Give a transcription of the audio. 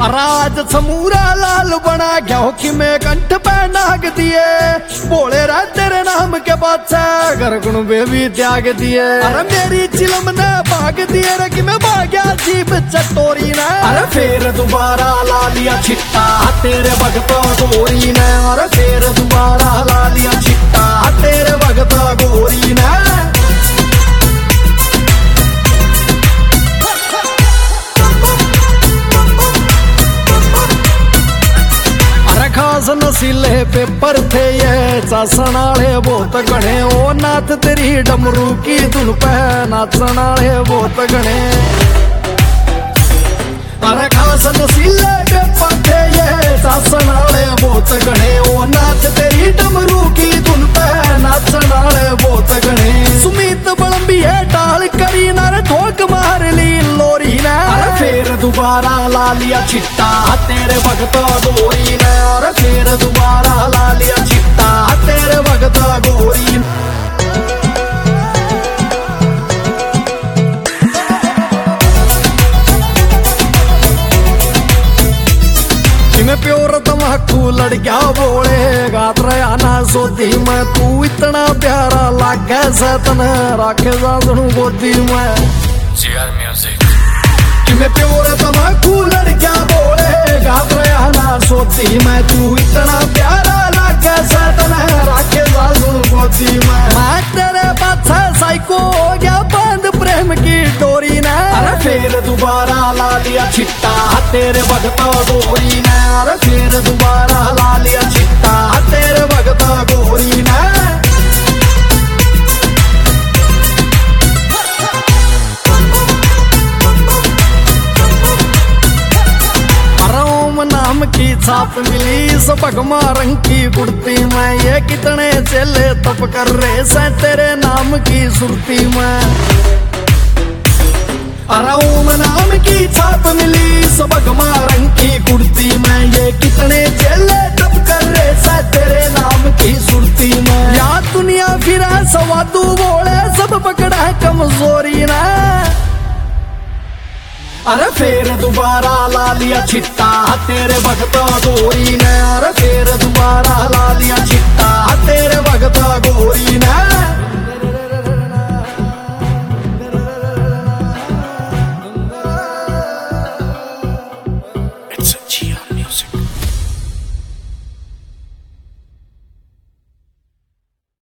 राज समूरा लाल बना गया हो कि मैं कंठ पे नाग दिए बोले रा तेरे नाम के बादशाह घर गुण बेबी त्याग दिए। अरे मेरी चिलम ने भाग दिए रे कि मैं भाग्या जीव चटोरी ने। अरे फिर दोबारा ला लिया छिट्टा तेरे भगता गोरी ने। अरे फिर दोबारा ला लिया छिट्टा तेरे भगता गोरी ने। खास नसीले पेपर थे ये चासन आले बहुत घने ओ नाथ तेरी डमरू की धुन पे नाचन आले बहुत घने। अरे खास नसीले पेपर थे ये चासन आले बहुत घने ओ नाथ तेरी डमरू की धुन पे नाचन आले बहुत घने। सुमित बलम्बी है टाल करी नारे ठोक मार ली लोरी ने। अरे फिर दोबारा ला लिया छिट्टा तेरे भगता गोरी ने। और फिर दोबारा ला लिया छिट्टा तेरे भगता गोरी ने। मैं प्योर तमाकू लड़ गया बोले गात रहा ना सोती मैं तू इतना प्यारा लागे सतन राखे साधनु गोदी में। GR Music। मैं प्योर तमाकू लड़ गया बोले गात रहा ना सोती मैं तू इतना प्यारा लागे सतन राखे साधनु गोदी में। मैं तेरे पाछे साइको हो गया बंद प्रेम की डोरी ने। अरे फिर दोबारा ला लिया छिट्टा तेरे भगता गोरी ने। अरे फिर दोबारा ला लिया छिट्टा तेरे भगता गोरी ने। नाम की छाप मिली सबगमा रंग की कुर्ती में ये कितने चेले तप कर रहे से तेरे नाम की सुरती में। अराउम नाम की छाप मिली सबगमा रंग की कुर्ती में ये कितने चेले तप कर रहे से तेरे नाम की सुरती में। या दुनिया फिरा सवादू बोले सब पकड़ा कमजोरी ना। अरे फिर दोबारा ला लिया छिट्टा तेरे भगता गोरी ने। अरे फिर दोबारा ला